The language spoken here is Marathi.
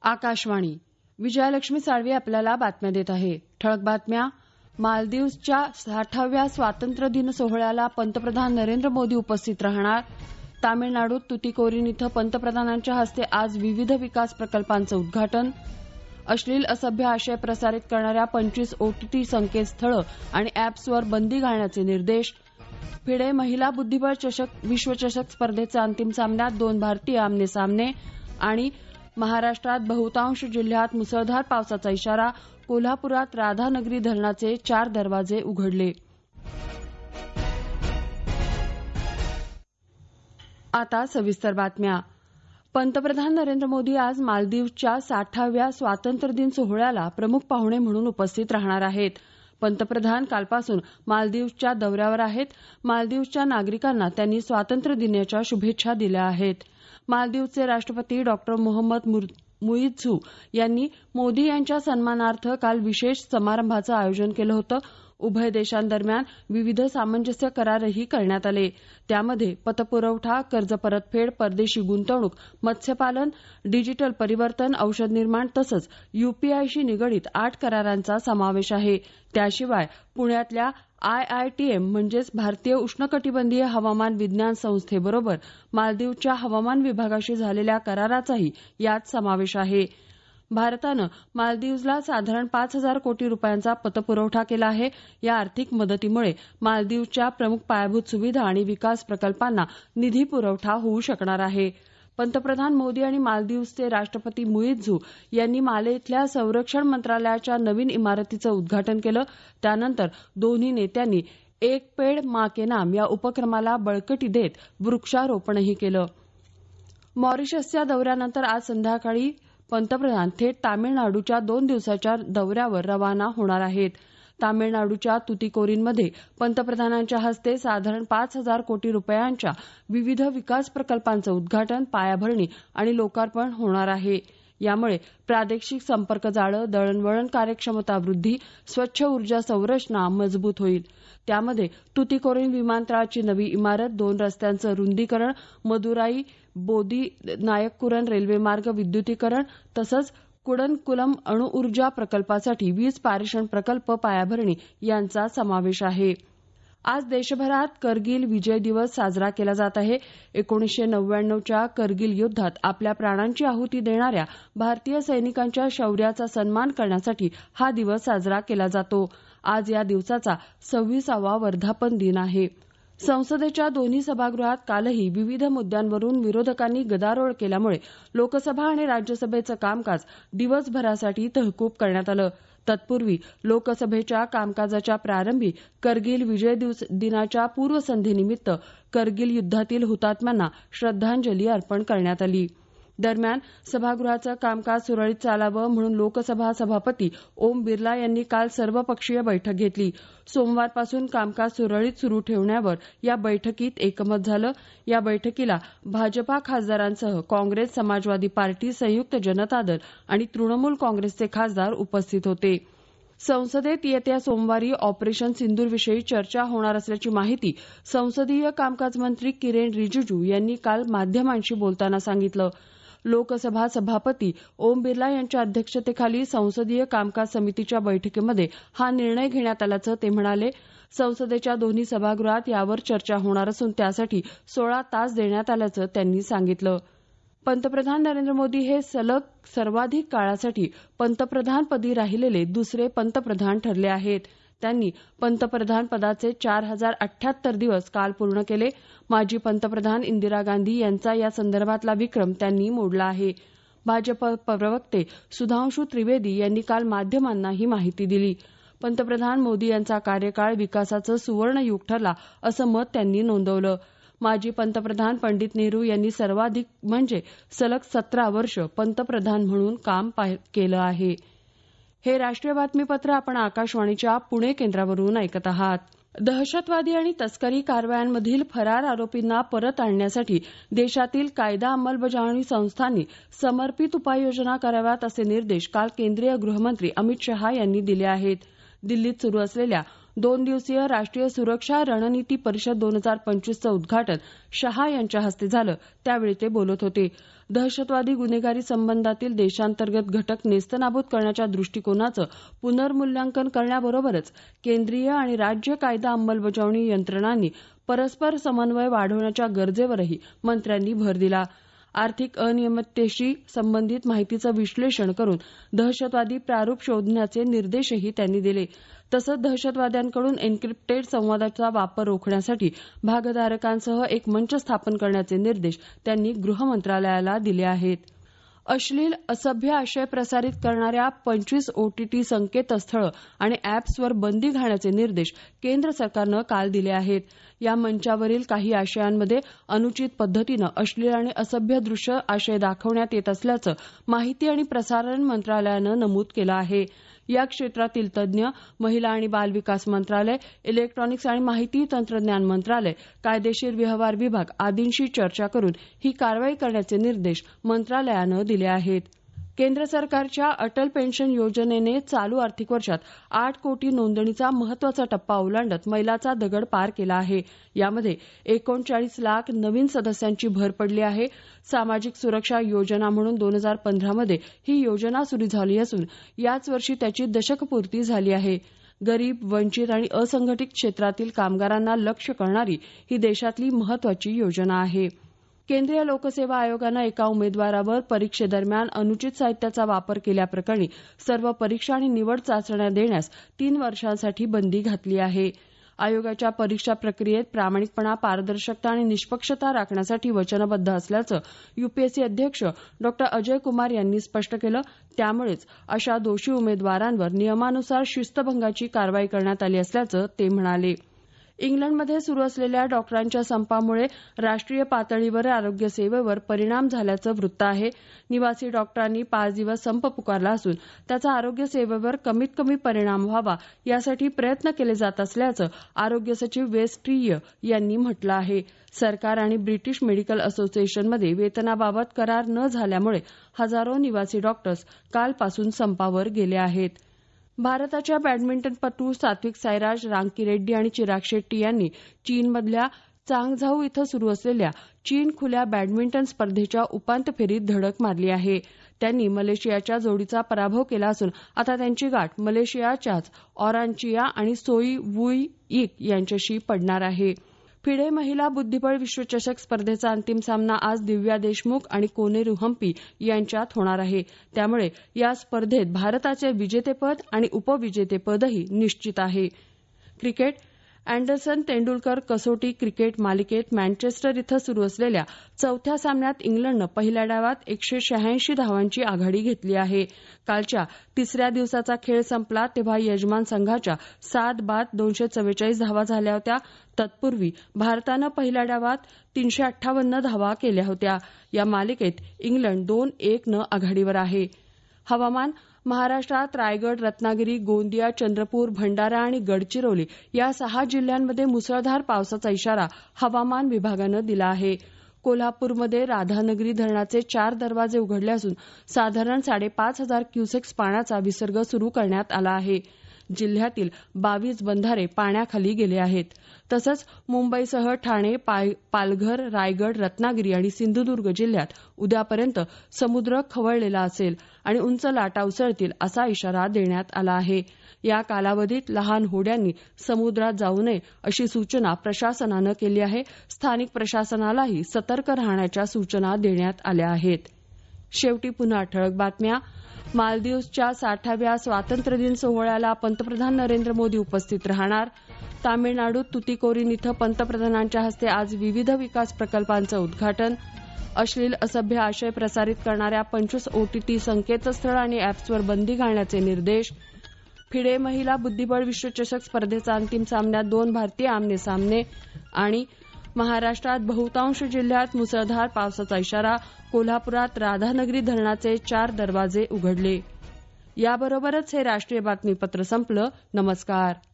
आकाशवाणी. विजयालक्ष्मी साळवी आपल्याला बातम्या देत आहे. ठळक बातम्या. मालदीवच्या 60व्या स्वातंत्र्य दिन सोहळ्याला पंतप्रधान नरेंद्र मोदी उपस्थित राहणार. तामिळनाडूत तुतीकोरीन इथं पंतप्रधानांच्या हस्ते आज विविध विकास प्रकल्पांचं उद्घाटन. अश्लील असभ्य आशय प्रसारित करणाऱ्या 25 OTT संकेतस्थळं आणि अॅप्सवर बंदी घालण्याचे निर्देश. फिडे महिला बुद्धिबळ चषक विश्वचषक स्पर्धेच्या अंतिम सामन्यात 2 भारतीय आमने-सामने. आणि महाराष्ट्रात बहुतांश जिल्ह्यात मुसळधार पावसाचा इशारा. कोल्हापुरात राधानगरी धरणाचे 4 दरवाजे उघडले. आता सविस्तर बातम्या. पंतप्रधान नरेंद्र मोदी आज मालदीवच्या 60व्या स्वातंत्र्य दिन सोहळ्याला प्रमुख पाहुणे म्हणून उपस्थित राहणार आहेत. पंतप्रधान कालपासून मालदीवच्या दौऱ्यावर आहेत. मालदीवच्या नागरिकांना त्यांनी स्वातंत्र्य दिनाच्या शुभेच्छा दिल्या आहेत. मालदीवचे राष्ट्रपती डॉ. मोहम्मद मुइझू यांनी मोदी यांच्या सन्मानार्थ काल विशेष समारंभाचं आयोजन केलं होतं. उभय देशांदरम्यान विविध सामंजस्य करारही करण्यात आले. त्यामध्ये पतपुरवठा, कर्ज परतफेड, परदेशी गुंतवणूक, मत्स्यपालन, डिजिटल परिवर्तन, औषध निर्माण तसंच UPIशी निगडीत 8 करारांचा समावेश आहे. त्याशिवाय पुण्यातल्या IITM म्हणजेच भारतीय उष्णकटिबंधीय हवामान विज्ञान संस्थेबरोबर मालदीवच्या हवामान विभागाशी झालेल्या कराराचाही यात समावेश आहे. भारतानं मालदीवला साधारण 5,000 कोटी रुपयांचा पतपुरवठा केला आहे. या आर्थिक मदतीमुळे मालदीवच्या प्रमुख पायाभूत सुविधा आणि विकास प्रकल्पांना निधी पुरवठा होऊ शकणार आहे. पंतप्रधान मोदी आणि मालदीवचे राष्ट्रपती मुइझू यांनी माले इथल्या संरक्षण मंत्रालयाच्या नवीन इमारतीचं उद्घाटन केलं. त्यानंतर दोन्ही नेत्यांनी एक पेड मां के नाम या उपक्रमाला बळकटी देत वृक्षारोपणही केलं. मॉरिशसच्या दौऱ्यानंतर आज संध्याकाळी पंतप्रधान थेट तामिळनाडूच्या 2 दिवसाच्या दौऱ्यावर रवाना होणार आहेत. तामिळनाडूच्या तुतीकोरीनमध्ये पंतप्रधानांच्या हस्ते साधारण 5,000 कोटी रुपयांच्या विविध विकास प्रकल्पांचं उद्घाटन, पायाभरणी आणि लोकार्पण होणार आहे. यामुळे प्रादेशिक संपर्क जाळं, दळणवळण कार्यक्षमता वृद्धी, स्वच्छ ऊर्जा संरचना मजबूत होईल. त्यामध्ये तुतीकोरीन विमानतळाची नवी इमारत, 2 रस्त्यांचं रुंदीकरण, मदुराई बोदी नायककुरन रेल्वेमार्ग विद्युतीकरण तसंच कुडनकुलम अणुऊर्जा प्रकल्पासाठी वीज पारेषण प्रकल्प पायाभरणी यांचा समावेश आहे. आज देशभरात करगिल विजय दिवस साजरा केला जात आहे. 1999च्या करगिल युद्धात आपल्या प्राणांची आहुती देणाऱ्या भारतीय सैनिकांच्या शौर्याचा सन्मान करण्यासाठी हा दिवस साजरा केला जातो. आज या दिवसाचा 26वा वर्धापन दिन आहे. संसदेच्या दोन्ही सभागृहात कालही विविध मुद्द्यांवरून विरोधकांनी गदारोळ केल्यामुळे लोकसभा आणि राज्यसभेचं कामकाज दिवसभरासाठी तहकूब करण्यात आलं. तत्पूर्वी लोकसभेच्या कामकाजाच्या प्रारंभी करगिल विजय दिनाच्या पूर्वसंध्येनिमित्त करगिल युद्धातील हुतात्म्यांना श्रद्धांजली अर्पण करण्यात आली. दरम्यान सभागृहाचं कामकाज सुरळीत चालावं म्हणून लोकसभा सभापती ओम बिर्ला यांनी काल सर्वपक्षीय बैठक घेतली. सोमवारपासून कामकाज सुरळीत सुरू ठेवण्यावर या बैठकीत एकमत झालं. या बैठकीला भाजपा खासदारांसह काँग्रेस, समाजवादी पार्टी, संयुक्त जनता दल आणि तृणमूल काँग्रेसचे खासदार उपस्थित होते. संसदेत येत्या सोमवारी ऑपरेशन सिंदूरविषयी चर्चा होणार असल्याची माहिती संसदीय कामकाज मंत्री किरेन रिजिजू यांनी काल माध्यमांशी बोलताना सांगितलं. लोकसभा सभापती ओम बिर्ला यांच्या अध्यक्षतेखाली संसदीय कामकाज समितीच्या बैठकीमध्ये हा निर्णय घेण्यात आल्याचं ते म्हणाले. संसदेच्या दोन्ही सभागृहात यावर चर्चा होणार असून त्यासाठी 16 तास देण्यात आल्याचं त्यांनी सांगितलं. पंतप्रधान नरेंद्र मोदी हे सलग सर्वाधिक काळासाठी पंतप्रधानपदी राहिलेले दुसरे पंतप्रधान ठरले आहेत. त्यांनी पंतप्रधान पदाचे 4,078 दिवस काल पूर्ण केले. माजी पंतप्रधान इंदिरा गांधी यांचा या संदर्भातला विक्रम त्यांनी मोडला आहे. भाजप प्रवक्ते सुधांशू त्रिवेदी यांनी काल माध्यमांना ही माहिती दिली. पंतप्रधान मोदी यांचा कार्यकाळ विकासाचं सुवर्णयुग ठरला असं मत त्यांनी नोंदवलं. माजी पंतप्रधान पंडित नेहरू यांनी सर्वाधिक म्हणजे सलग 17 वर्ष पंतप्रधान म्हणून काम केलं आहे. हे राष्ट्रीय बातमीपत्र आपण आकाशवाणीच्या पुणे केंद्रावरून ऐकत आहात. दहशतवादी आणि तस्करी कारवायांमधील फरार आरोपींना परत आणण्यासाठी देशातील कायदा अंमलबजावणी संस्थांनी समर्पित उपाययोजना कराव्यात असे निर्देश काल केंद्रीय गृहमंत्री अमित शहा यांनी दिले आहेत. दिल्लीत सुरू असलेल्या 2 दिवसीय राष्ट्रीय सुरक्षा रणनीती परिषद 2025चं उद्घाटन शहा यांच्या हस्ते झालं त्यावेळी ते बोलत होते. दहशतवादी गुन्हेगारी संबंधातील देशांतर्गत घटक नेस्तनाबूत करण्याच्या दृष्टिकोनाचं पुनर्मूल्यांकन करण्याबरोबरच केंद्रीय आणि राज्य कायदा अंमलबजावणी यंत्रणांनी परस्पर समन्वय वाढवण्याच्या गरजेवरही मंत्र्यांनी भर दिला. आर्थिक अनियमिततेशी संबंधित माहितीचं विश्लेषण करून दहशतवादी प्रारूप शोधण्याचे निर्देशही त्यांनी दिले. तसंच दहशतवाद्यांकडून एन्क्रिप्टेड संवादाचा वापर रोखण्यासाठी भागधारकांसह एक मंच स्थापन करण्याचे निर्देश त्यांनी गृह मंत्रालयाला दिले आहेत. अश्लील असभ्य आशय प्रसारित करणाऱ्या 25 OTT संकेतस्थळं आणि अॅप्सवर बंदी घालण्याचे निर्देश केंद्र सरकारनं काल दिले आहेत. या मंचावरील काही आशयांमध्ये अनुचित पद्धतीनं अश्लील आणि असभ्य दृश्य आशय दाखवण्यात येत असल्याचं माहिती आणि प्रसारण मंत्रालयानं नमूद केलं आहे. या क्षेत्रातील तज्ज्ञ, महिला आणि बालविकास मंत्रालय, इलेक्ट्रॉनिक्स आणि माहिती तंत्रज्ञान मंत्रालय, कायदेशीर व्यवहार विभाग आदींशी चर्चा करून ही कारवाई करण्याचे निर्देश मंत्रालयानं दिले आहेत. केंद्र सरकारच्या अटल पेन्शन योजनेने चालू आर्थिक वर्षात 8 कोटी नोंदणीचा महत्वाचा टप्पा ओलांडत मैलाचा दगड पार केला आहे. यामध्ये 39 लाख नवीन सदस्यांची भर पडली आहे. सामाजिक सुरक्षा योजना म्हणून 2015 ही योजना सुरू झाली असून याच वर्षी त्याची दशकपूर्ती झाली आहे. गरीब, वंचित आणि असंघटित क्षेत्रातील कामगारांना लक्ष्य करणारी ही देशातली महत्वाची योजना आहे. केंद्रीय लोकसेवा आयोगानं एका उमेदवारावर परीक्षेदरम्यान अनुचित साहित्याचा वापर केल्याप्रकरणी सर्व परीक्षा आणि निवड चाचण्या देण्यास 3 वर्षांसाठी बंदी घातली आहे. आयोगाच्या परीक्षा प्रक्रियेत प्रामाणिकपणा, पारदर्शकता आणि निष्पक्षता राखण्यासाठी वचनबद्ध असल्याचं यूपीएससी अध्यक्ष डॉ. अजय कुमार यांनी स्पष्ट केलं. त्यामुळेच अशा दोषी उमेदवारांवर नियमानुसार शिस्तभंगाची कारवाई करण्यात आली असल्याचं ते म्हणाले. इंग्लंडमध्ये सुरू असलेल्या डॉक्टरांच्या संपामुळे राष्ट्रीय पातळीवर आरोग्य सेवेवर परिणाम झाल्याचं वृत्त आहे. निवासी डॉक्टरांनी 5 दिवस संप पुकारला असून त्याचा आरोग्य सेवेवर कमीत कमी परिणाम व्हावा यासाठी प्रयत्न केले जात असल्याचं आरोग्य सचिव वेस ट्रीय यांनी म्हटलं आहे. सरकार आणि ब्रिटिश मेडिकल असोसिएशनमध्ये वेतनाबाबत करार न झाल्यामुळे हजारो निवासी डॉक्टर्स कालपासून संपावर गेले आहेत. भारताच्या बॅडमिंटनपटू सात्विक साईराज, रांकीरेड्डी आणि चिराग शेट्टी यांनी चीनमधल्या चांगझाऊ इथं सुरू असलेल्या चीन खुल्या बॅडमिंटन स्पर्धेच्या उपांत्य फेरीत धडक मारली आहे. त्यांनी मलेशियाच्या जोडीचा पराभव केला असून आता त्यांची गाठ मलेशियाच्याच ऑरांचिया आणि सोई वुई इक यांच्याशी पडणार आहे. फिडे महिला बुद्धिबळ विश्वचषक स्पर्धेचा अंतिम सामना आज दिव्या देशमुख आणि कोनेरू हम्पी यांच्यात होणार आहे. त्यामुळे या स्पर्धेत भारताचे विजेतेपद आणि उपविजेतेपदही निश्चित आहे. क्रिकेट अँडरसन तेंडुलकर कसोटी क्रिकेट मालिकेत मँचेस्टर इथं सुरू असलेल्या 4थ्या सामन्यात इंग्लंडनं पहिल्या डावात 186 धावांची आघाडी घेतली आहे. कालच्या 3ऱ्या दिवसाचा खेळ संपला तेव्हा यजमान संघाच्या 7 बाद 244 धावा झाल्या होत्या. तत्पूर्वी भारतानं पहिल्या डावात 358 धावा केल्या होत्या. या मालिकेत इंग्लंड 2-1 आघाडीवर आहे. हवामान महाराष्ट्रात रायगड, रत्नागिरी, गोंदिया, चंद्रपूर, भंडारा आणि गडचिरोली या 6 जिल्ह्यांमध्ये मुसळधार पावसाचा इशारा हवामान विभागानं दिला आहे. कोल्हापूरमध्ये राधानगरी धरणाचे 4 दरवाजे उघडले असून साधारण 5,500 क्युसेक्स पाण्याचा विसर्ग सुरू करण्यात आला आहे. जिल्ह्यातील 22 बंधारे पाण्याखाली गेले आहेत. तसंच मुंबईसह ठाणे, पालघर, रायगड, रत्नागिरी आणि सिंधुदुर्ग जिल्ह्यात उद्यापर्यंत समुद्र खवळलेला असेल आणि उंच लाटा उसळतील असा इशारा देण्यात आला आहे. या कालावधीत लहान होड्यांनी समुद्रात जाऊ नये अशी सूचना प्रशासनानं केली आहे. स्थानिक प्रशासनालाही सतर्क राहण्याच्या सूचना देण्यात आल्या आहेत. शेवटी पुन्हा ठळक बातम्या. मालदीवच्या 60व्या स्वातंत्र्यदिन सोहळ्याला पंतप्रधान नरेंद्र मोदी उपस्थित राहणार. तामिळनाडूत तुतीकोरीन इथं पंतप्रधानांच्या हस्ते आज विविध विकास प्रकल्पांचं उद्घाटन. अश्लील असभ्य आशय प्रसारित करणाऱ्या 25 OTT संकेतस्थळ आणि अॅप्सवर बंदी घालण्याचे निर्देश. फिडे महिला बुद्धिबळ विश्वचषक स्पर्धेचा अंतिम सामन्यात 2 भारतीय आमने-सामने. आणि महाराष्ट्रात बहुतांश जिल्ह्यात मुसळधार पावसाचा इशारा. कोल्हापुरात राधानगरी धरणाचे 4 दरवाजे उघडले. याबरोबरच हे राष्ट्रीय बातमीपत्र संपलं. नमस्कार.